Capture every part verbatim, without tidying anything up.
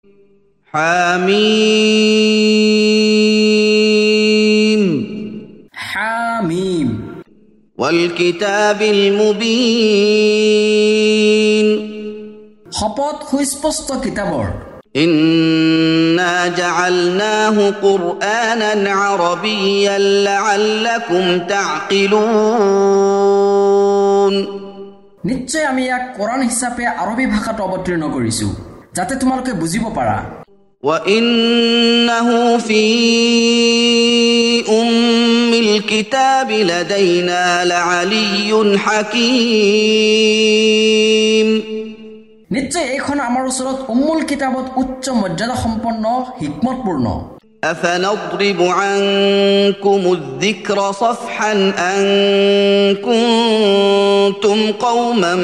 حميم حميم والكتاب المبين শপথ সুস্পষ্ট কিতাবৰ إنا جعلناه قرآنا عربيا لعلكم تعقلون নিশ্চয় আমি ইয়াক কোৰান হিচাপে আৰবী ভাষাত অৱতীৰ্ণ কৰিছো যাতে তোমালোকে বুজিব পাৰা وإنه في أم الكتاب لدينا لعلي حكيم নিশ্চয় এইখন আমাৰ ওচৰত উম্মুল কিতাবত উচ্চ মৰ্যাদা সম্পন্ন হিকমতপূৰ্ণ أفنضرب عنكم الذكر صفحا أن كنتم قوما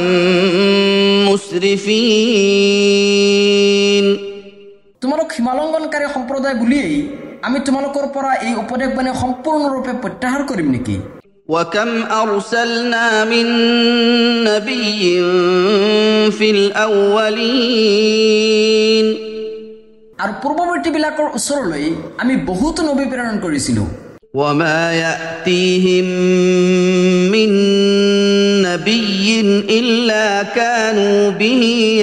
مسرفين তোমালোক হিমালংঘনকাৰী সম্প্ৰদায় বুলিয়েই আমি তোমালোকৰ পৰা এই উপদেশ বাণী সম্পূৰ্ণৰূপে প্ৰত্যাহাৰ কৰিম নেকি وكم أرسلنا من نبي في الأولين আৰু পূৰ্বৱৰ্তী বিলাকৰ ওচৰলৈ আমি বহুত নবী প্ৰেৰণ কৰিছিলো وما يأتيهم من نبي إلا كانوا به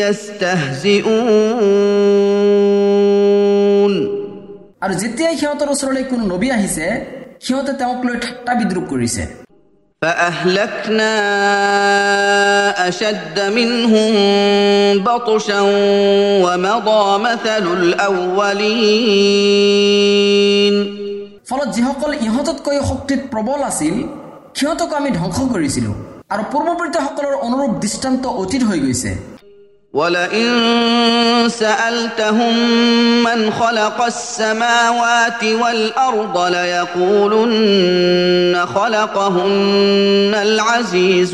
يستهزئون আৰু যেতিয়া সিহঁতৰ ওচৰলৈ কোনো নবী আহিছে সিহঁতে তেওঁক লৈ ঠাট্টা বিদ্ৰূপ কৰিছে فأهلكنا أشد منهم بطشا ومضى مثل الأولين ফলত যিসকল ইহঁততকৈ শক্তিত প্ৰবল আছিল সিহঁতক আমি ধ্বংস কৰিছিলো আৰু পূৰ্বৱৰ্তীসকলৰ অনুৰূপ দৃষ্টান্ত অতীত হৈ গৈছে ولئن سألتهم من خلق السماوات والأرض ليقولن خلقهن العزيز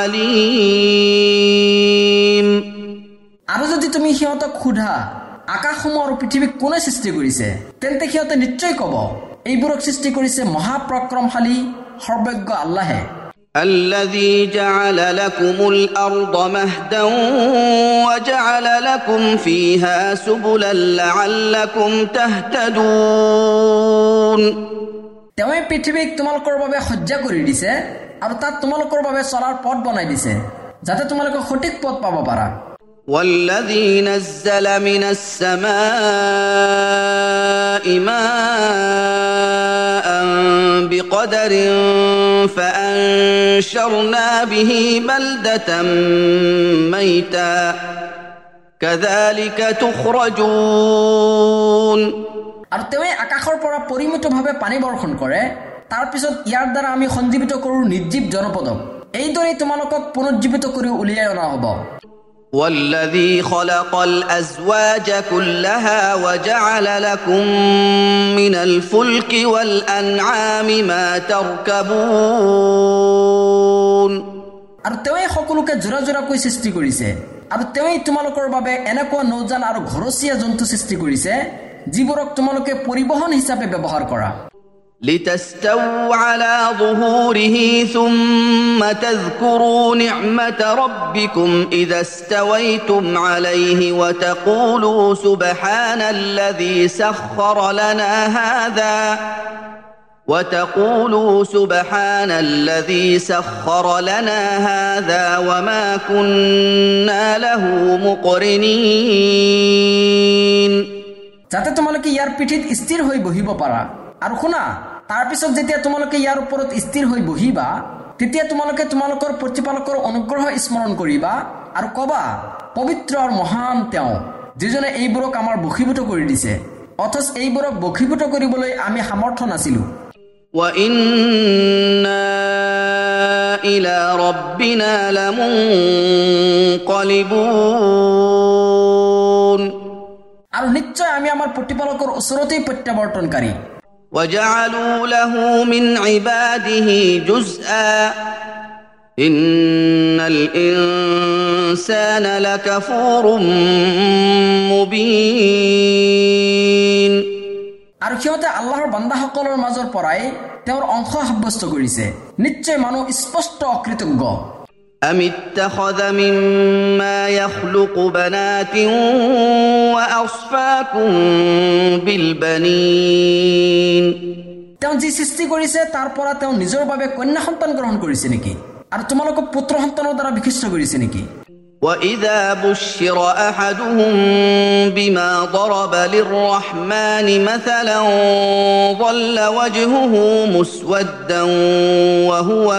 العليم আৰু যদি তুমি সিহঁতক সোধা আকাশসমূহ আৰু পৃথিৱীক কোনে সৃষ্টি কৰিছে তেন্তে সিহঁতে নিশ্চয় ক'ব এইবোৰক সৃষ্টি কৰিছে মহাপ্ৰক্ৰমশালী সৰ্বজ্ঞ আল্লাহে الذي جعل لكم الأرض مهدا وجعل لكم فيها سبلا لعلكم تهتدون তেওঁৱে পৃথিৱীক তোমালোকৰ বাবে সজ্জা কৰি দিছে আৰু তাত তোমালোকৰ বাবে চলাৰ পথ বনাই দিছে যাতে তোমালোকে সঠিক পথ পাব পাৰা والذي نزل من السماء ماء بقدر فأنشرنا به بلدة ميتا كذلك تخرجون আৰু তেওঁৱে আকাশৰ পৰা পৰিমিতভাৱে পানী বৰ্ষণ কৰে তাৰ পিছত ইয়াৰ দ্বাৰা আমি সঞ্জীৱিত কৰোঁ নিৰ্জীৱ জনপদক এইদৰে তোমালোকক পুনৰুজ্জীৱিত কৰি উলিয়াই অনা হ'ব والذي خلق الأزواج كلها وجعل لكم من الفلك والأنعام ما تركبون আৰু তেওঁৱে সকলোকে জোৰা জোৰাকৈ সৃষ্টি কৰিছে আৰু তেওঁৱে তোমালোকৰ বাবে এনেকুৱা নৌযান আৰু ঘৰচীয়া জন্তু সৃষ্টি কৰিছে যিবোৰক তোমালোকে পৰিবহন হিচাপে ব্যৱহাৰ কৰা لتستووا على ظهوره ثم تذكروا نعمة ربكم إذا استويتم عليه وتقولوا سبحان الذي سخر لنا هذا وتقولوا سبحان الذي سخر لنا هذا وما كنا له مقرنين যাতে তোমালোকে ইয়াৰ পিঠিত স্থিৰ হৈ বহিব পাৰা আৰু শুনা তাৰ পিছত যেতিয়া তোমালোকে ইয়াৰ ওপৰত স্থিৰ হৈ বহিবা তেতিয়া তোমালোকে তোমালোকৰ প্ৰতিপালকৰ অনুগ্ৰহ স্মৰণ কৰিবা আৰু কবা পবিত্ৰ আৰু মহান তেওঁ যিজনে এইবোৰক আমাৰ বশীভূত কৰি দিছে অথচ এইবোৰক বশীভূত কৰিবলৈ আমি সামৰ্থ্য নাছিলো وإنا إلى ربنا لمنقلبون আৰু নিশ্চয় আমি আমাৰ প্ৰতিপালকৰ ওচৰতেই প্ৰত্যাৱৰ্তনকাৰী وجعلوا له من عباده جزءا إن الإنسان لكفور مبين আৰু সিহঁতে আল্লাহৰ বান্দাসকলৰ মাজৰ পৰাই তেওঁৰ অংশ সাব্যস্ত কৰিছে নিশ্চয় মানুহ স্পষ্ট অকৃতজ্ঞ أم اتخذ مما يخلق بنات وأصفاكم بالبنين তেওঁ যি সৃষ্টি কৰিছে তাৰ পৰা তেওঁ নিজৰ বাবে কন্যা সন্তান গ্ৰহণ কৰিছে নেকি আৰু তোমালোকক পুত্ৰ সন্তানৰ দ্বাৰা বিকশিত কৰিছে নেকি وإذا بشر أحدهم بما ضرب للرحمن مثلا ظل وجهه مسودا وهو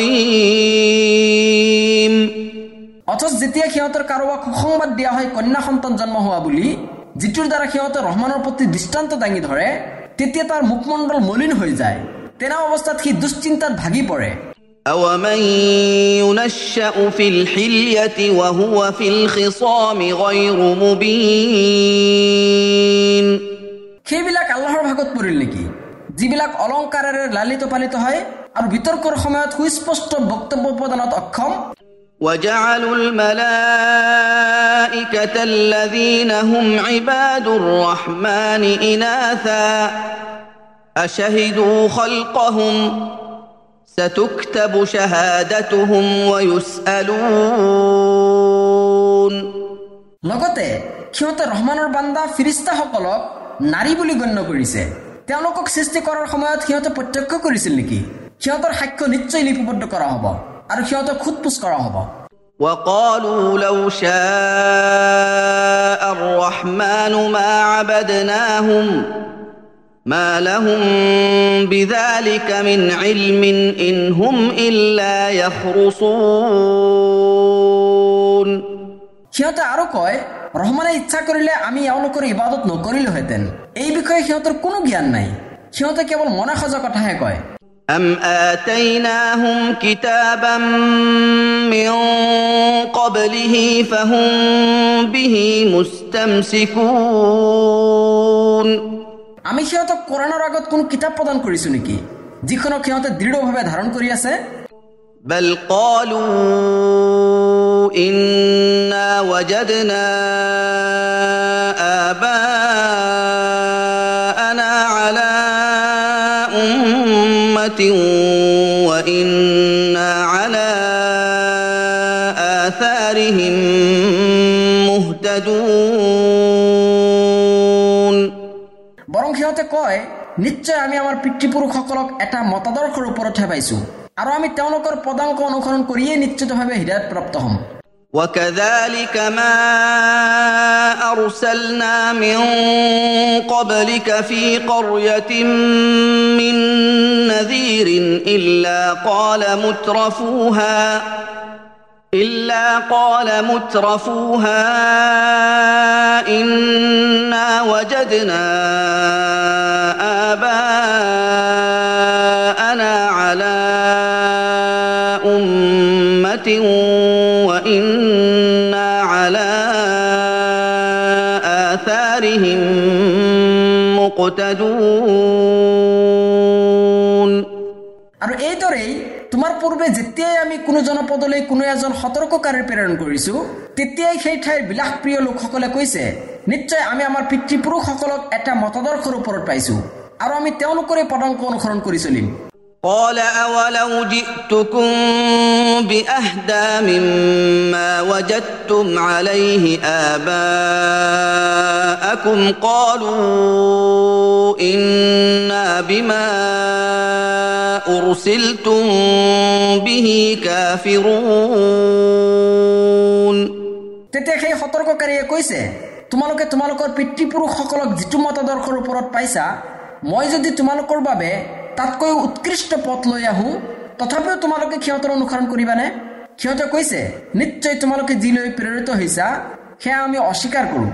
كظيم অথচ যেতিয়া সিহঁতৰ কাৰোবাক সংবাদ দিয়া হয় কন্যা সন্তান জন্ম হোৱা বুলি যিটোৰ দ্বাৰা সিহঁতে ৰহমানৰ প্ৰতি দৃষ্টান্ত দাঙি ধৰে তেতিয়া তাৰ মুখমণ্ডল মলিন হৈ যায় তেনে অৱস্থাত সি দুশ্চিন্তাত ভাগি পৰে أَوَمَن يُنَشَّأُ فِي الْحِلْيَةِ وَهُوَ فِي الْخِصَامِ غَيْرُ مُبِينٍ সেইবিলাক আল্লাহৰ ভাগত পৰিল নেকি যিবিলাক অলংকাৰেৰে লালিত পালিত হয় আৰু বিতৰ্কৰ সময়ত সুস্পষ্ট বক্তব্য প্ৰদানত অক্ষম وَجَعَلُوا الْمَلَائِكَةَ الَّذِينَ هُمْ عِبَادُ الرَّحْمَنِ إِنَاثًا أَشَهِدُوا خَلْقَهُمْ ستكتب شهادتهم ويسألون লগতে সিহঁতে ৰহমানৰ বান্দা ফিৰিস্তাসকলক নাৰী বুলি গণ্য কৰিছে তেওঁলোকক সৃষ্টি কৰাৰ সময়ত সিহঁতে প্ৰত্যক্ষ কৰিছিল নেকি সিহঁতৰ সাক্ষ্য নিশ্চয় লিপিবদ্ধ কৰা হ'ব আৰু সিহঁতক খুদপুছ কৰা হ'ব وقالوا لو شاء الرحمن ما عبدناهم ما لهم بذلك من علم إن هم إلا يخرصون সিহঁতে আৰু কয় ৰহমানে ইচ্ছা কৰিলে আমি এওঁলোকৰ ইবাদত নকৰিলোহেঁতেন এই বিষয়ে সিহঁতৰ কোনো জ্ঞান নাই সিহঁতে কেৱল মনে সজা কথাহে কয় أم آتيناهم كتابا من قبله فهم به مستمسكون আমি সিহঁতক কোৰানৰ আগত কোন কিতাপ প্ৰদান কৰিছো নেকি যিখনক সিহঁতে দৃঢ়ভাৱে ধাৰণ কৰি আছে بل قالوا إنا وجدنا آباءنا على أمة وإنا على آثارهم مهتدون বৰং সিহঁতে কয় নিশ্চয় আমি আমাৰ পিতৃপুৰুষসকলক এটা মতাদৰ্শৰ ওপৰতহে পাইছো আৰু আমি তেওঁলোকৰ পদাংক অনুসৰণ কৰিয়ে নিশ্চিতভাৱে হিদায়ত প্ৰাপ্ত হ'ম وكذلك ما أرسلنا من قبلك في قرية من نذير إلا قال مترفوها إلا قال مترفوها إنا وجدنا آباءنا على أمة وإنا على آثارهم مقتدون আৰু এইদৰেই তোমাৰ পূৰ্বে যেতিয়াই আমি কোনো জনপদলৈ কোনো এজন সতৰ্ককাৰী প্ৰেৰণ কৰিছো তেতিয়াই সেই ঠাইৰ বিলাসপ্ৰিয় লোকসকলে কৈছে নিশ্চয় আমি আমাৰ পিতৃপুৰুষসকলক এটা মতাদৰ্শৰ ওপৰত পাইছো আৰু আমি তেওঁলোকৰে পদাংক অনুসৰণ কৰি চলিম قال أولو جئتكم بأهدى مما وجدتم عليه آباءكم قالوا إنا بما أرسلتم به كافرون তেতিয়া সেই সতৰ্ককাৰীয়ে কৈছে তোমালোকে তোমালোকৰ পিতৃপুৰুষসকলক যিটো মতাদৰ্শৰ ওপৰত পাইছা মই যদি তোমালোকৰ বাবে তাতকৈ উৎকৃষ্ট পথ লৈ আহো তথাপিও তোমালোকে সিহঁতৰ অনুসৰণ কৰিবানে সিহঁতে কৈছে নিশ্চয় তোমালোকে যিলৈ প্ৰেৰিত হৈছা সেয়া আমি অস্বীকাৰ কৰোঁ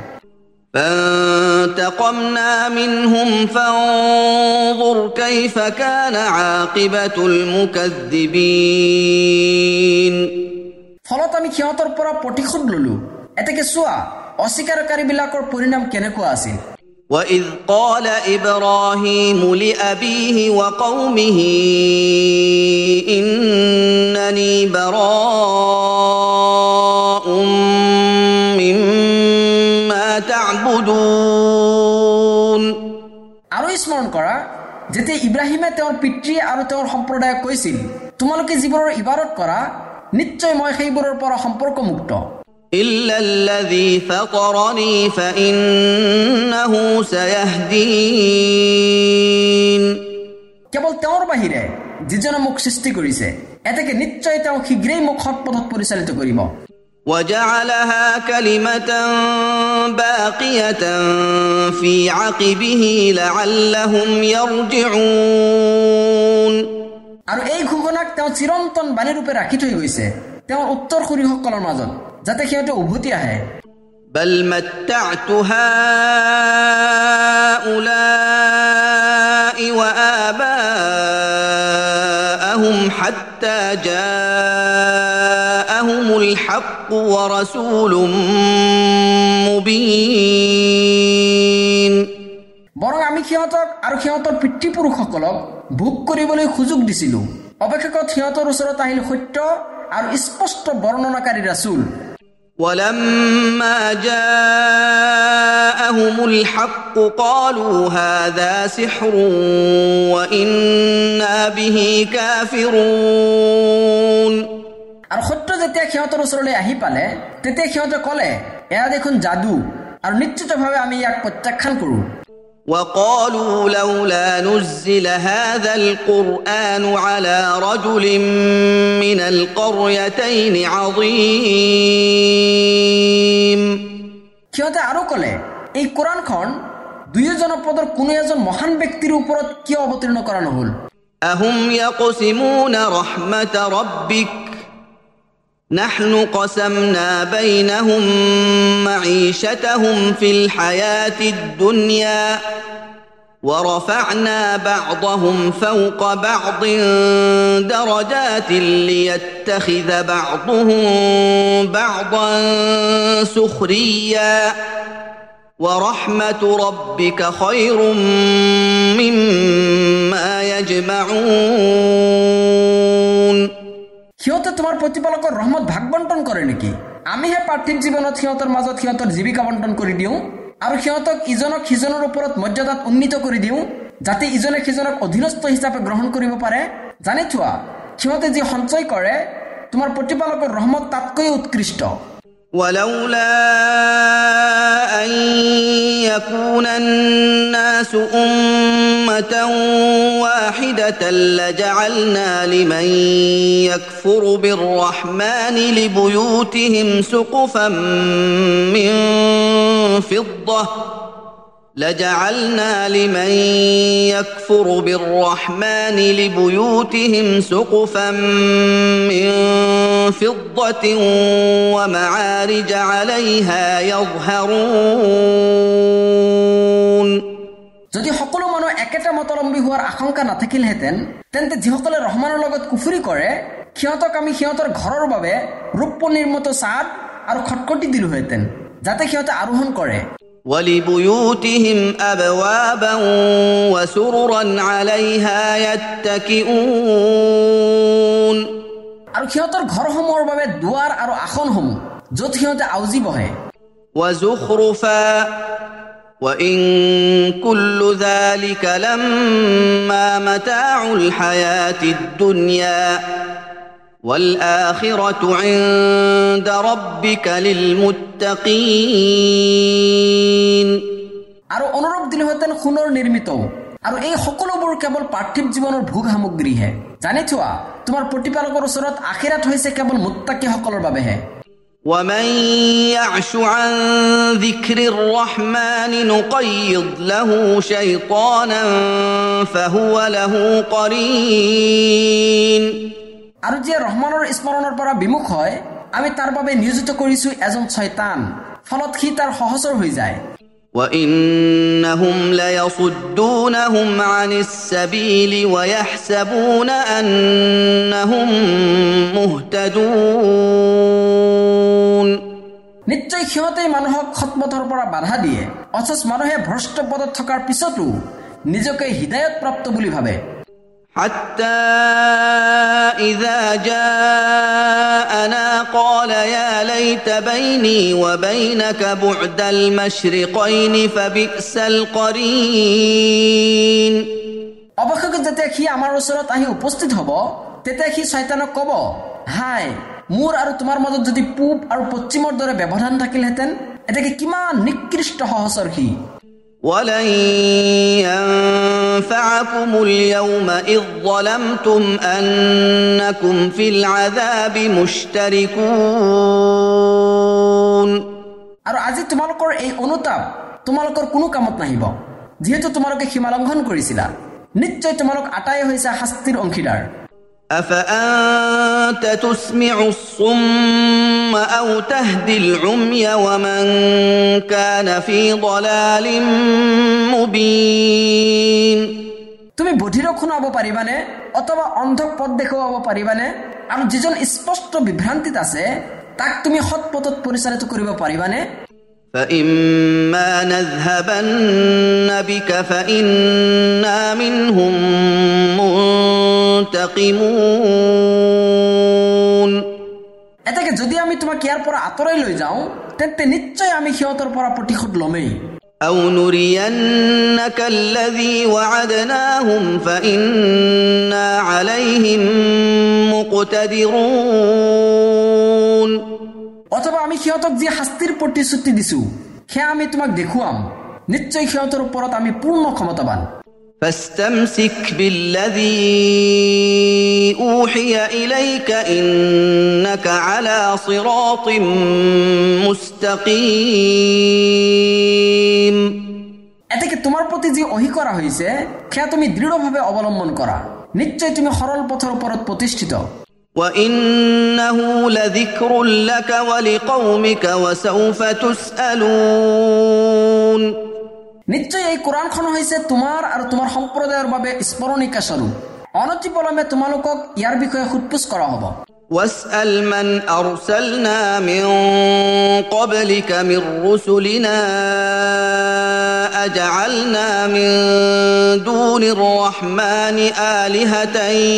فانتقمنا منهم فانظر كيف كان عاقبة المكذبين ফলত আমি সিহঁতৰ পৰা প্ৰতিশোধ ললো এতেকে চোৱা অস্বীকাৰকাৰীবিলাকৰ পৰিণাম কেনেকুৱা আছিল وَإِذْ قَالَ إِبْرَاهِيمُ لِأَبِيهِ وَقَوْمِهِ إِنَّنِي بَرَاءٌ مِّمَّا تَعْبُدُونَ আৰু স্মৰণ কৰা যেতিয়া ইব্ৰাহিমে তেওঁৰ পিতৃ আৰু তেওঁৰ সম্প্ৰদায়ক কৈছিল তোমালোকে যিবোৰৰ ইবাদত কৰা নিশ্চয় মই সেইবোৰৰ পৰা সম্পৰ্কমুক্ত إلا الذي فطرني فإنه سيهدين কেৱল তেওঁৰ বাহিৰে যিজনে মোক সৃষ্টি কৰিছে এতেকে নিশ্চয় তেওঁ শীঘ্ৰেই মোক সৎ পথত পৰিচালিত কৰিব وجعلها كلمة باقية في عقبه لعلهم يرجعون আৰু এই ঘোষণাক তেওঁ চিৰন্তন বাণীৰূপে ৰাখি থৈ গৈছে তেওঁৰ উত্তৰসূৰীসকলৰ মাজত যাতে সিহঁতে উভতি আহে بل متعت هؤلاء وآباءهم حتى جاءهم الحق ورسول مبين বৰং আমি সিহঁতক আৰু সিহঁতৰ পিতৃপুৰুষসকলক ভোগ কৰিবলৈ সুযোগ দিছিলো অপেক্ষাত সিহঁতৰ ওচৰত আহিল সত্য আৰু স্পষ্ট বৰ্ণনাকাৰী ৰাসূল ولما جاءهم الحق قالوا هذا سحر وإنا به كافرون আৰু সত্য যেতিয়া সিহঁতৰ ওচৰলৈ আহি পালে তেতিয়া সিহঁতে ক'লে এয়া দেখোন যাদু আৰু নিশ্চিতভাৱে আমি ইয়াক প্ৰত্যাখ্যান কৰো وقالوا لولا نزل هذا القرآن على رجل من القريتين عظيم সিহঁতে আৰু ক'লে এই কোৰানখন দুইজন পদৰ কোনো এজন মহান ব্যক্তিৰ ওপৰত কিয় অৱতীৰ্ণ কৰা নহল أهم يقسمون رحمة ربك نحن قسمنا بينهم معيشتهم في الحياة الدنيا ورفعنا بعضهم فوق بعض درجات ليتخذ بعضهم بعضا سخريا ورحمة ربك خير مما يجمعون সিহঁতে তোমাৰ প্ৰতিপালকৰ ৰহমত ভাগ বণ্টন কৰে নেকি আমিহে পাৰ্থিৱ জীৱনত সিহঁতৰ মাজত সিহঁতৰ জীৱিকা বণ্টন কৰি দিওঁ আৰু সিহঁতক ইজনক সিজনৰ ওপৰত মৰ্যাদাত উন্নীত কৰি দিওঁ যাতে ইজনে সিজনক অধীনস্থ হিচাপে গ্ৰহণ কৰিব পাৰে জানি থোৱা সিহঁতে যি সঞ্চয় কৰে তোমাৰ প্ৰতিপালকৰ ৰহমত তাতকৈ উৎকৃষ্ট ولولا أن يكون الناس أمة واحدة لجعلنا لمن يكفر بالرحمن لبيوتهم سقفا من فضة لجعلنا لمن يكفر بالرحمن لبيوتهم سقفا من فضة ومعارج عليها يظهرون যদি সকলো মানুহ একেটা মতলম্বী হোৱাৰ আশংকা নাথাকিলহেঁতেন তেন্তে যিসকলে ৰহমানৰ লগত কুফৰি কৰে সিহঁতক আমি সিহঁতৰ ঘৰৰ বাবে ৰূপ নিৰ্মিত ছাদ আৰু খটখটি দিলোহেঁতেন যাতে সিহঁতে আৰোহণ কৰে ولبيوتهم أبوابا وسررا عليها يتكئون আৰু সিহঁতৰ ঘৰসমূহৰ বাবে দুৱাৰ আৰু আসনসমূহ য'ত সিহঁতে আউজি বহে وزخرفا وإن كل ذلك لما متاع الحياة الدنيا والآخرة عند ربك للمتقين আৰু অনুৰূপ দিলহেঁতেন সোণৰ নিৰ্মিত আৰু এই সকলোবোৰ কেৱল পাৰ্থিৱ জীৱনৰ ভোগ সামগ্ৰীহে জানি থোৱা তোমাৰ প্ৰতিপালকৰ ওচৰত আখিৰাত হৈছে কেৱল মুত্তাকিসকলৰ বাবেহে ومن يعش عن ذكر الرحمن نقيض له شيطانا فهو له قرين আৰু যে ৰহমানৰ স্মৰণৰ পৰা বিমুখ হয় আমি তাৰ বাবে নিয়োজিত কৰিছো এজন শয়তান ফলত সি তাৰ সহচৰ হৈ যায় وإنهم ليصدونهم عن السبيل ويحسبون أنهم مهتدون নিশ্চয় সিহঁতে মানুহক সৎপথৰ পৰা বাধা দিয়ে অথচ মানুহে ভ্ৰষ্ট পদত থকাৰ পিছতো নিজকে হিদায়ত প্ৰাপ্ত বুলি ভাবে حتى إذا جاءنا قال يا ليت بيني وبينك بعد المشرقين فبئس القرين অৱশেষত যেতিয়া সি আমাৰ ওচৰত আহি উপস্থিত হ'ব তেতিয়া সি শয়তানক ক'ব হাই মোৰ আৰু তোমাৰ মাজত যদি পূব আৰু পশ্চিমৰ দৰে ব্যৱধান থাকিলহেঁতেন এটাকে কিমান নিকৃষ্ট সহচৰ সি ولن ينفعكم اليوم إذ ظلمتم أنكم في العذاب مشتركون আৰু আজি তোমালোকৰ এই অনুতাপ তোমালোকৰ কোনো কামত নাহিব যেহেতু তোমালোকে সীমা লংঘন কৰিছিলা নিশ্চয় তোমালোক আটাই হৈছে শাস্তিৰ অংশীদাৰ أفأنت تسمع الصم أو تهدي العمي ومن كان في ضلال مبين তুমি বধিৰক শুনাব পাৰিবানে অথবা অন্ধক পথ দেখুৱাব পাৰিবানে আৰু যিজন স্পষ্ট বিভ্ৰান্তিত আছে তাক তুমি সৎ পথত পৰিচালিত কৰিব পাৰিবানে فإما نذهبن بك فإنا منهم منتقمون এটাকে যদি আমি তোমাক ইয়াৰ পৰা আঁতৰাই লৈ যাওঁ তেন্তে নিশ্চয় আমি সিহঁতৰ পৰা প্ৰতিশোধ ল'মেই أو نرينك الذي وعدناهم فإنا عليهم مقتدرون অথবা আমি সিহঁতক যি শাস্তিৰ প্ৰতিশ্ৰুতি দিছো সেয়া আমি তোমাক দেখুৱাম নিশ্চয় সিহঁতৰ ওপৰত আমি পূৰ্ণ ক্ষমতাবান فاستمسك بالذي أوحي إليك إنك على صراط مستقيم এটাকে তোমাৰ প্ৰতি যি ওহী কৰা হৈছে সেয়া তুমি দৃঢ়ভাৱে অৱলম্বন কৰা নিশ্চয় তুমি সৰল পথৰ ওপৰত প্ৰতিষ্ঠিত وإنه لذكر لك ولقومك وسوف تسألون নিশ্চয় এই কোৰানখন হৈছে তোমাৰ আৰু তোমাৰ সম্প্ৰদায়ৰ বাবে স্মৰণিকা স্বৰূপ অনতিপলমে তোমালোকক ইয়াৰ বিষয়ে সুধপুছ কৰা হ'ব واسأل من أرسلنا من قبلك من رسلنا أجعلنا من دون الرحمن آلهة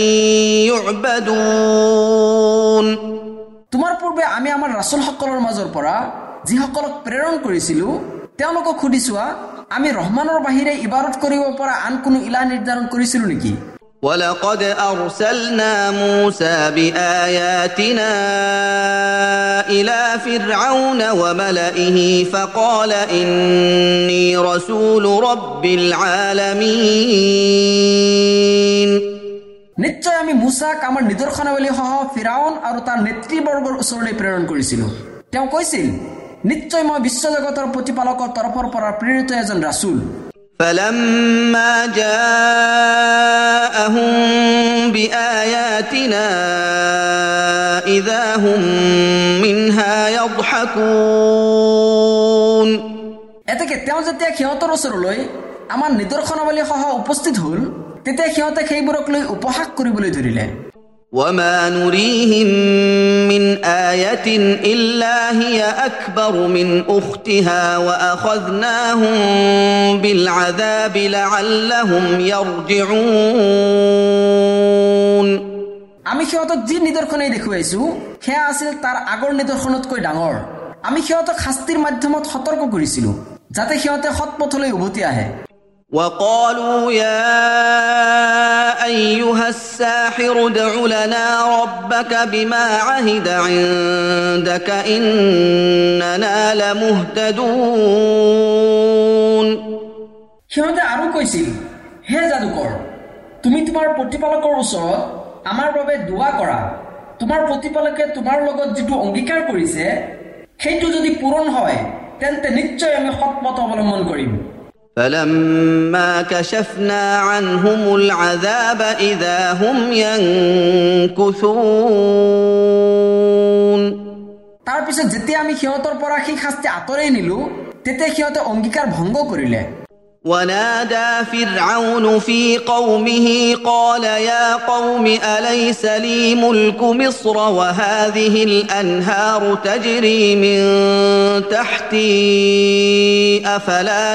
يعبدون তোমাৰ পূৰ্বে আমি আমাৰ ৰাসূলসকলৰ মাজৰ পৰা যিসকলক প্ৰেৰণ কৰিছিলো তেওঁলোকক সুধিছোৱা আমি ৰহমানৰ বাহিৰে ইবাদত কৰিব পৰা আন কোনো ইলাহ নিৰ্ধাৰণ কৰিছিলো নেকি ولقد أرسلنا موسى بآياتنا إلى فرعون وملئه فقال إني رسول رب العالمين নিশ্চয় আমি মুসাক আমাৰ নিদৰ্শনাৱলী সহ ফিৰাউন আৰু তাৰ নেতৃবৰ্গৰ ওচৰলৈ প্ৰেৰণ কৰিছিলো তেওঁ কৈছিল নিশ্চয় মই বিশ্বজগতৰ প্ৰতিপালকৰ তৰফৰ পৰা প্ৰেৰিত এজন ৰাসূল فلما جاءهم بآياتنا إذا هم منها يضحكون এতেকে তেওঁ যেতিয়া সিহঁতৰ ওচৰলৈ আমাৰ নিদৰ্শনাৱলী সহ উপস্থিত হ'ল তেতিয়া সিহঁতে সেইবোৰক লৈ উপহাস কৰিবলৈ ধৰিলে وما نريهم من آية إلا هي أكبر من أختها وأخذناهم بالعذاب لعلهم يرجعون আমি সিহঁতক যি নিদৰ্শনে দেখুৱাইছো সেয়া আছিল তাৰ আগৰ নিদৰ্শনতকৈ ডাঙৰ আমি সিহঁতক শাস্তিৰ মাধ্যমত সতৰ্ক কৰিছিলো যাতে সিহঁতে সৎ পথলৈ উভতি আহে وقالوا يا أيها الساحر ادع لنا ربك بما عهد عندك إننا لمهتدون সিহঁতে আৰু কৈছিল হে যাদুকৰ তুমি তোমাৰ প্ৰতিপালকৰ ওচৰত আমাৰ বাবে দোৱা কৰা তোমাৰ প্ৰতিপালকে তোমাৰ লগত যিটো অংগীকাৰ কৰিছে সেইটো যদি পূৰণ হয় তেন্তে নিশ্চয় আমি সৎ পথ অৱলম্বন কৰিম فلما كشفنا عنهم العذاب إذا هم ينكثون তাৰ পিছত যেতিয়া আমি সিহঁতৰ পৰা সেই শাস্তি আঁতৰাই নিলো তেতিয়া সিহঁতে অংগীকাৰ ভংগ কৰিলে ونادى فرعون في قومه قال يا قوم أليس لي ملك مصر وهذه الأنهار تجري من تحتي أفلا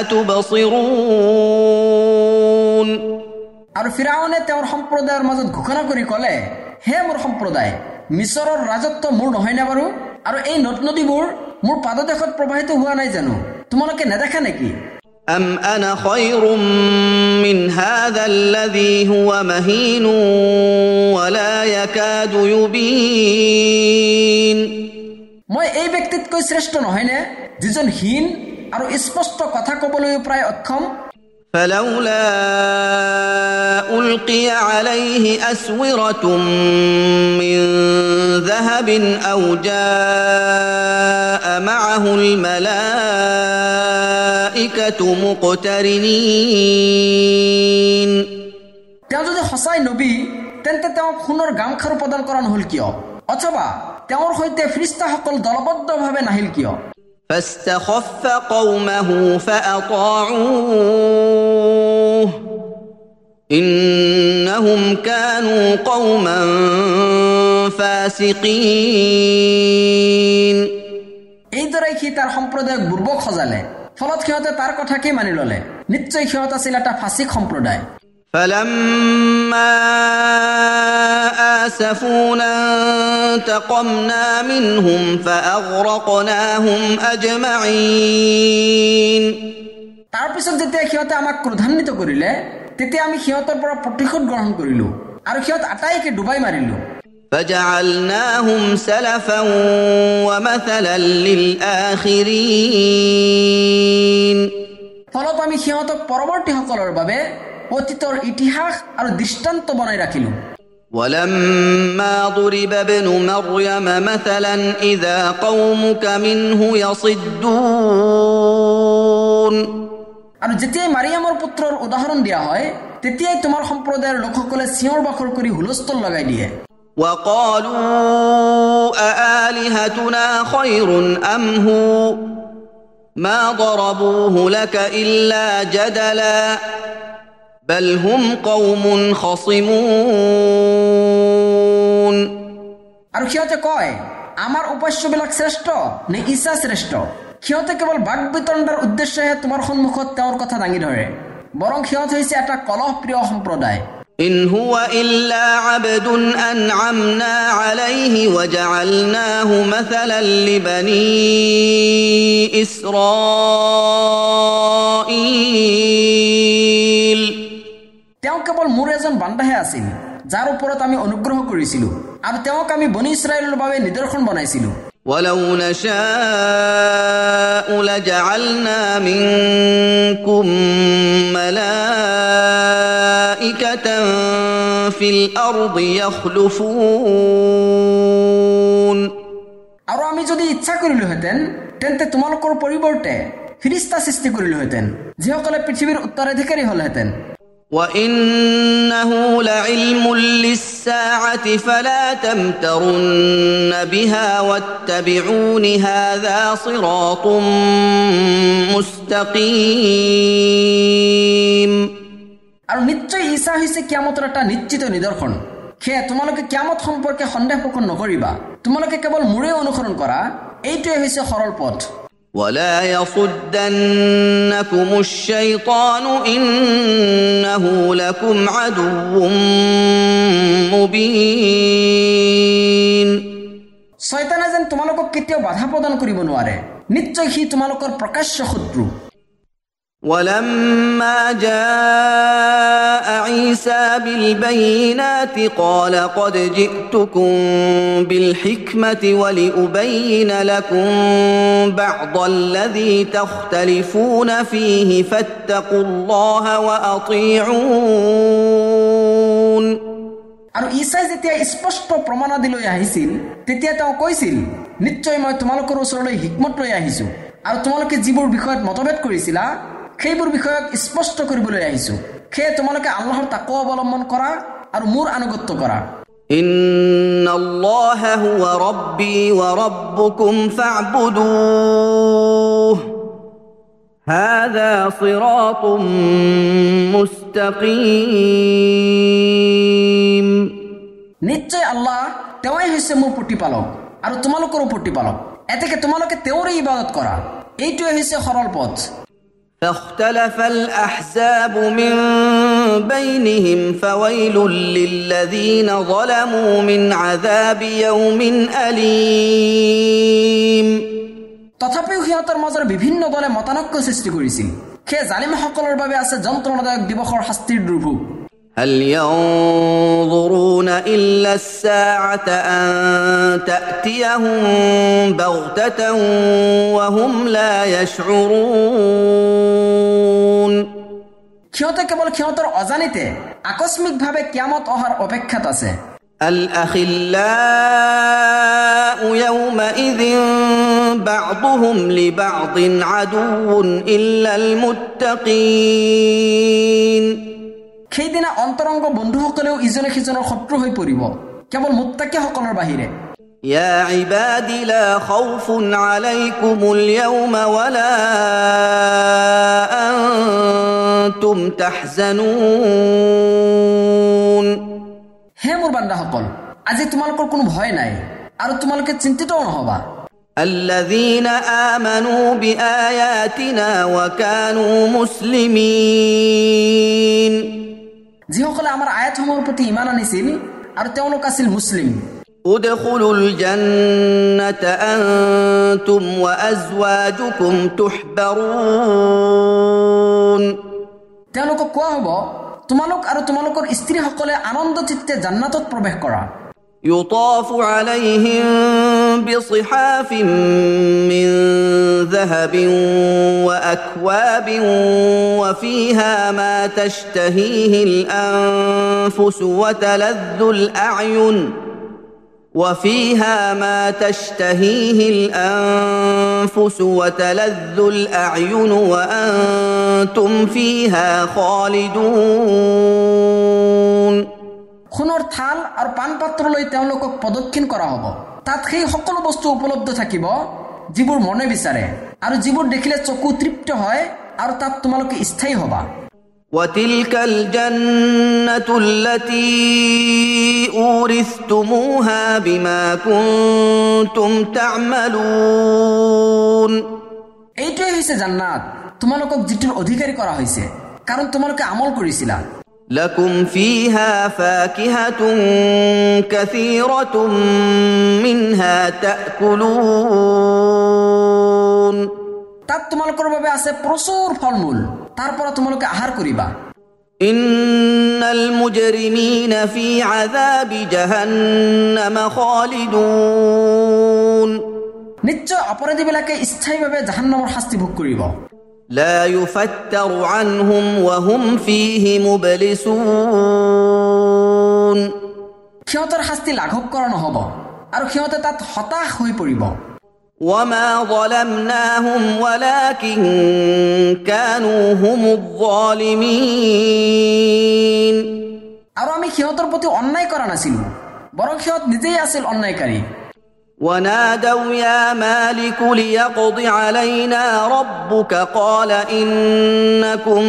تبصرون আৰু ফিৰাউনে তেওঁৰ সম্প্ৰদায়ৰ মাজত ঘোষণা কৰি ক'লে হে মোৰ সম্প্ৰদায় মিছৰৰ ৰাজত্ব মোৰ নহয় নে বাৰু আৰু এই নদ নদীবোৰ মোৰ পাদদেশত প্ৰবাহিত হোৱা নাই জানো তোমালোকে নেদেখা নেকি أم أنا خير من هذا الذي هو مهين ولا يكاد يبين মই এই ব্যক্তিতকৈ শ্ৰেষ্ঠ নহয়নে যিজন হীন আৰু স্পষ্ট কথা ক'বলৈ প্ৰায় অক্ষম فلولا ألقي عليه أسورة من ذهب أو جاء معه الملائكة مقترنين তেওঁ যদি সঁচাই নবী তেন্তে তেওঁক সোণৰ গামখাৰু প্ৰদান কৰা নহল কিয় অথবা তেওঁৰ সৈতে ফেৰেশতাসকল দলবদ্ধভাৱে নাহিল কিয় فاستخف قومه فأطاعوه إنهم كانوا قوما فاسقين এইদৰে কি তাৰ সম্প্ৰদায়ক বুৰ্বক সজালে ফলত সিহঁতে তাৰ কথাকে মানি ললে নিশ্চয় সিহঁত আছিল এটা ফাসিক সম্প্ৰদায় فلما آسفونا انتقمنا منهم فأغرقناهم أجمعين তাৰ পিছত যেতিয়া সিহঁতে আমাক ক্ৰোধান্বিত কৰিলে তেতিয়া আমি সিহঁতৰ পৰা প্ৰতিশোধ গ্ৰহণ কৰিলো আৰু সিহঁত আটাইকে ডুবাই মাৰিলো فجعلناهم سلفا ومثلا للآخرين ফলত আমি সিহঁতক পৰৱৰ্তী সকলৰ বাবে অতীতৰ ইতিহাস আৰু দৃষ্টান্ত বনাই ৰাখিলো ولما ضرب ابن مريم مثلا إذا قومك منه يصدون আৰু যেতিয়া মাৰিয়ামৰ পুত্ৰৰ উদাহৰণ দিয়া হয় তেতিয়াই তোমাৰ সম্প্ৰদায়ৰ লোকসকলে চিঞৰ বাখৰ কৰি হুলস্থুল লগাই দিয়ে وقالوا أآلهتنا خير أم هو ما ضربوه لك إلا جدلا بل هم قوم خصمون আৰু সিহঁতে কয় আমাৰ উপাস্যবিলাক শ্ৰেষ্ঠ নে ঈশা শ্ৰেষ্ঠ সিহঁতে কেৱল বাক বিতণ্ডাৰ উদ্দেশ্যেহে তোমাৰ সন্মুখত তেওঁৰ কথা দাঙি ধৰে বৰং সিহঁত হৈছে এটা কলহপ্ৰিয় সম্প্ৰদায় إن هو إلا عبد أنعمنا عليه وجعلناه مثلا لبني إسرائيل তেওঁ কেৱল মোৰ এজন বান্দাহে আছিল যাৰ ওপৰত আমি অনুগ্ৰহ কৰিছিলো আৰু তেওঁক আমি বনি ইছৰাইলৰ বাবে নিদৰ্শন বনাইছিলো ولو نشاء لجعلنا منكم ملائكة في الأرض يخلفون আৰু আমি যদি ইচ্ছা কৰিলোহেঁতেন তেন্তে তোমালোকৰ পৰিৱৰ্তে ফেৰেশতা সৃষ্টি কৰিলোহেঁতেন যিসকলে পৃথিৱীৰ উত্তৰাধিকাৰী হলহেঁতেন وإنه لعلم للساعة فلا تمترن بها واتبعون هذا صراط مستقيم আৰু নিশ্চয় ঈশা হৈছে কিয়ামতৰ এটা নিশ্চিত নিদৰ্শন সেয়ে তোমালোকে কিয়ামত সম্পৰ্কে সন্দেহ পোষণ নকৰিবা তোমালোকে কেৱল মোৰে অনুসৰণ কৰা এইটোৱে হৈছে সৰল পথ ولا يصدنكم الشيطان إنه لكم عدو مبين শয়তানে যেন তোমালোকক কেতিয়াও বাধা প্ৰদান কৰিব নোৱাৰে নিশ্চয় সি তোমালোকৰ প্ৰকাশ্য শত্ৰু ولما جاء عيسى بالبينات قال قد جئتكم بالحكمة ولأبين لكم بعض الذي تختلفون فيه فاتقوا الله وأطيعون আৰু ঈশাই যেতিয়া স্পষ্ট প্ৰমাণাদি লৈ আহিছিল তেতিয়া তেওঁ কৈছিল নিশ্চয় মই তোমালোকৰ ওচৰলৈ হিকমত লৈ আহিছো আৰু তোমালোকে যিবোৰ বিষয়ত মতভেদ কৰিছিলা সেইবোৰ বিষয়ক স্পষ্ট কৰিবলৈ আহিছো সেয়ে তোমালোকে আল্লাহৰ তাকৱা অৱলম্বন কৰা আৰু মোৰ আনুগত্য কৰা إن الله هو ربي وربكم فاعبدوه هذا صراط مستقيم নিশ্চয় আল্লাহ তেওঁই হৈছে মোৰ প্ৰতিপালক আৰু তোমালোকৰ প্ৰতিপালক এতেকে তোমালোকে তেওঁৰে ইবাদত কৰা এইটোৱে হৈছে সৰল পথ فاختلف الأحزاب من بينهم فويل للذين ظلموا من عذاب يوم أليم তথাপিও সিহঁতৰ মাজৰ বিভিন্ন দলে মতানৈক্য সৃষ্টি কৰিছিল সেয়ে জালিমসকলৰ বাবে আছে যন্ত্ৰণাদায়ক দিৱসৰ শাস্তিৰ দুৰ্ভোগ هل ينظرون إلا الساعة أن تأتيهم بغتة وهم لا يشعرون সিহঁতে কেৱল সিহঁতৰ অজানিতে আকস্মিকভাৱে কিয়ামত অহাৰ অপেক্ষাত আছে الأخلاء يومئذ بعضهم لبعض عدو إلا المتقين সেইদিনা অন্তৰংগ বন্ধুসকলেও ইজনে সিজনৰ শত্ৰু হৈ পৰিব কেৱল মুত্তাকিসকলৰ বাহিৰে يا عبادي لا خوف عليكم اليوم ولا أنتم تحزنون হে মোৰ বান্দাসকল আজি তোমালোকৰ কোনো ভয় নাই আৰু তোমালোকে চিন্তিতও নহবা الذين آمنوا بآياتنا وكانوا مسلمين যিসকলে আমাৰ আয়াতসমূহৰ প্ৰতি ঈমান আনিছিল আৰু তেওঁলোক আছিল মুছলিম ادخلوا الجنة أنتم وأزواجكم تحبرون তেওঁলোকক কোৱা হ'ব তোমালোক আৰু তোমালোকৰ স্ত্ৰীসকলে আনন্দচিত্তে জান্নাতত প্ৰৱেশ কৰা يطاف عليهم بصحاف من ذهب وأكواب وفيها ما تشتهيه الأنفس وتلذ الأعين وفيها ما تشتهيه الأنفس وتلذ الأعين وأنتم فيها خالدون সোণৰ থাল আৰু পান পাত্ৰ লৈ তেওঁলোকক প্ৰদক্ষিণ কৰা হ'ব তাত সেই সকলো বস্তু উপলব্ধ থাকিব যিবোৰ মনে বিচাৰে আৰু যিবোৰ দেখিলে চকু তৃপ্ত হয় আৰু তাত তোমালোকে স্থায়ী হ'বা وتلك الجنة التي أورثتموها بما كنتم تعملون এইটোৱে হৈছে জান্নাত তোমালোকক যিটোৰ অধিকাৰী কৰা হৈছে কাৰণ তোমালোকে আমল কৰিছিলা لكم فيها فاكهة كثيرة منها تأكلون তাত তোমালোকৰ বাবে আছে প্ৰচুৰ ফলমূল তাৰ পৰা তোমালোকে আহাৰ কৰিবা إن المجرمين في عذاب جهنم خالدون নিশ্চয় অপৰাধীবিলাকে স্থায়ীভাৱে জাহান্নামৰ শাস্তি ভোগ কৰিব لا يفتر عنهم وهم فيه مبلسون সিহঁতৰ শাস্তি লাঘৱ কৰা নহ'ব আৰু সিহঁতে তাত হতাশ হৈ পৰিব وما ظلمناهم ولكن كانوا هم الظالمين আৰু আমি সিহঁতৰ প্ৰতি অন্যায় কৰা নাছিলো বৰং সিহঁত নিজেই আছিল অন্যায়কাৰী ونادوا يا مالك ليقض علينا ربك قال إنكم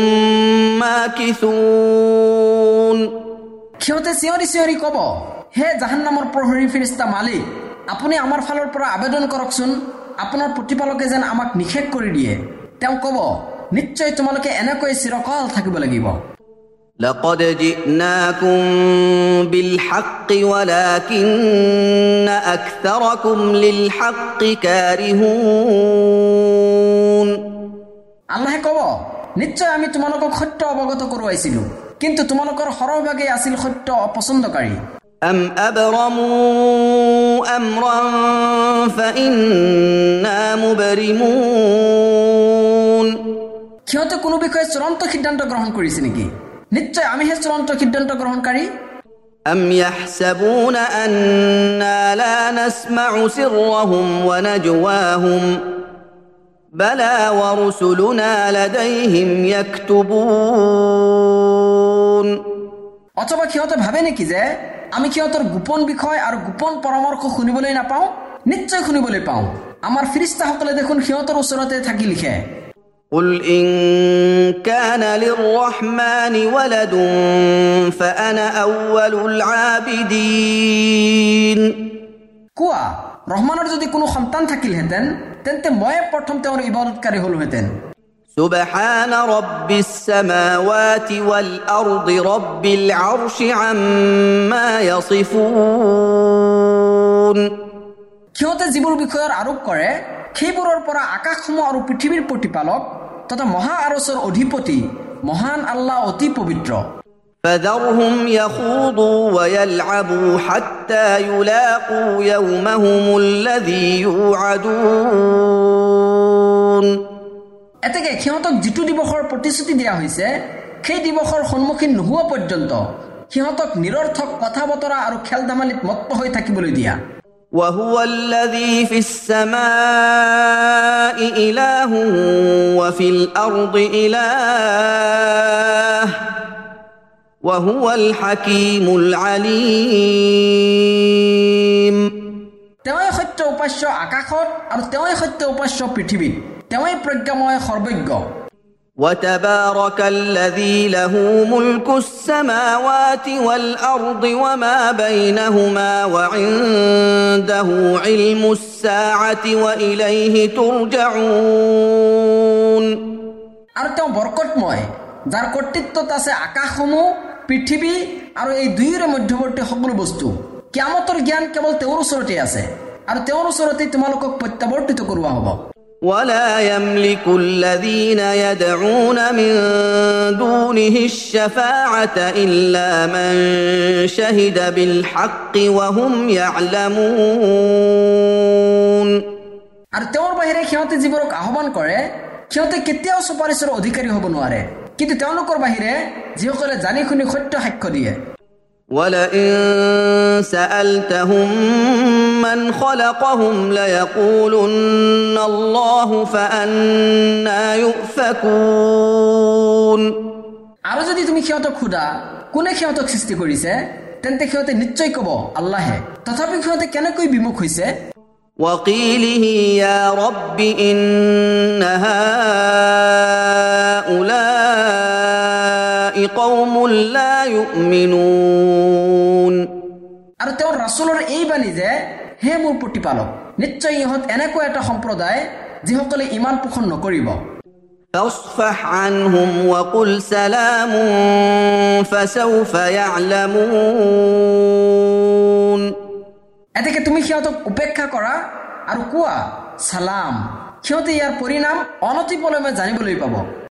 ماكثون সিহঁতে চিঞৰি চিঞৰি ক'ব হে জাহান্নামৰ প্ৰহৰী ফেৰেশতা মালিক আপুনি আমাৰ ফালৰ পৰা আবেদন কৰকচোন আপোনাৰ প্ৰতিপালকে যেন আমাক নিষেধ কৰি দিয়ে তেওঁ ক'ব নিশ্চয় তোমালোকে এনেকৈ চিৰকাল থাকিব লাগিব لقد جئناكم بالحق ولكن أكثركم للحق كارهون আল্লাহে ক'ব নিশ্চয় আমি তোমালোকক সত্য অৱগত কৰোৱাইছিলো কিন্তু তোমালোকৰ সৰহভাগেই আছিল সত্য অপছন্দকাৰী أم أبرموا أمرا فإنا مبرمون সিহঁতে কোনো বিষয়ে চূড়ান্ত সিদ্ধান্ত গ্ৰহণ কৰিছে নেকি নিশ্চয় আমিহে চূড়ান্ত সিদ্ধান্ত গ্ৰহণকাৰী أم يحسبون أننا لا نسمع سرهم ونجواهم بلى ورسلنا لديهم يكتبون অথবা সিহঁতে ভাবে নেকি যে আমি সিহঁতৰ গোপন বিষয় আৰু গোপন পৰামৰ্শ শুনিবলৈ নাপাওঁ নিশ্চয় শুনিবলৈ পাওঁ আমাৰ ফেৰেশতাসকলে দেখোন সিহঁতৰ ওচৰতে থাকি লিখে قل إن كان للرحمن ولد فأنا أول العابدين কোৱা ৰহমানৰ যদি কোনো সন্তান থাকিলহেঁতেন তেন্তে মই প্ৰথম তেওঁৰ ইবাদতকাৰী হলোহেঁতেন سبحان رب السماوات والأرض رب العرش عما يصفون সিহঁতে যিবোৰ বিষয়ৰ আৰোপ কৰে সেইবোৰৰ পৰা আকাশসমূহ আৰু পৃথিৱীৰ প্ৰতিপালক তথা মহা আৰচৰ অধিপতি মহান আল্লাহ অতি পবিত্ৰ فذرهم يخوضوا ويلعبوا حتى يلاقوا يومهم الذي يوعدون এতেকে সিহঁতক যিটো দিৱসৰ প্ৰতিশ্ৰুতি দিয়া হৈছে সেই দিৱসৰ সন্মুখীন নোহোৱা পৰ্যন্ত সিহঁতক নিৰৰ্থক কথা বতৰা আৰু খেল ধেমালিত মত্ত হৈ থাকিবলৈ দিয়া وهو الذي في السماء إله وفي الأرض إله وهو الحكيم العليم তেওঁই সত্য উপাস্য আকাশত আৰু তেওঁই সত্য উপাস্য পৃথিৱীত তেওঁই প্ৰজ্ঞাময় সৰ্বজ্ঞ وتبارك الذي له ملك السماوات والأرض وما بينهما وعنده علم الساعة وإليه ترجعون আৰু তেওঁ বৰকতময় যাৰ কৰ্তৃত্বত আছে আকাশসমূহ পৃথিৱী আৰু এই দুয়োৰে মধ্যৱৰ্তী সকলো বস্তু কিয়ামতৰ জ্ঞান কেৱল তেওঁৰ ওচৰতে আছে আৰু তেওঁৰ ওচৰতে তোমালোকক প্ৰত্যাৱৰ্তিত কৰোৱা হ'ব ولا يملك الذين يدعون من دونه الشفاعة إلا من شهد بالحق وهم يعلمون আৰু তেওঁৰ বাহিৰে সিহঁতে যিবোৰক আহ্বান কৰে সিহঁতে কেতিয়াও সুপাৰিশৰ অধিকাৰী হ'ব নোৱাৰে কিন্তু তেওঁলোকৰ বাহিৰে যিসকলে জানি শুনি সত্য সাক্ষ্য দিয়ে ولئن سألتهم من خلقهم ليقولن الله فأنا يؤفكون আৰু যদি তুমি সিহঁতক খুদা কোনে সিহঁতক সৃষ্টি কৰিছে তেন্তে সিহঁতে নিশ্চয় ক'ব আল্লাহে তথাপি সিহঁতে কেনেকৈ বিমুখ হৈছে وقيله يا رب إن هؤلاء قوم لا يؤمنون আৰু তেওঁৰ ৰাসূলৰ এই বাণী যে হে মোৰ প্ৰতিপালক নিশ্চয় ইহঁত এনেকুৱা এটা সম্প্ৰদায় যিসকলে ইমান পোষণ নকৰিব فاصفح عنهم وقل سلام فسوف يعلمون এতেকে তুমি সিহঁতক উপেক্ষা কৰা আৰু কোৱা সালাম সিহঁতে ইয়াৰ পৰিণাম অনতিপলমে জানিবলৈ পাব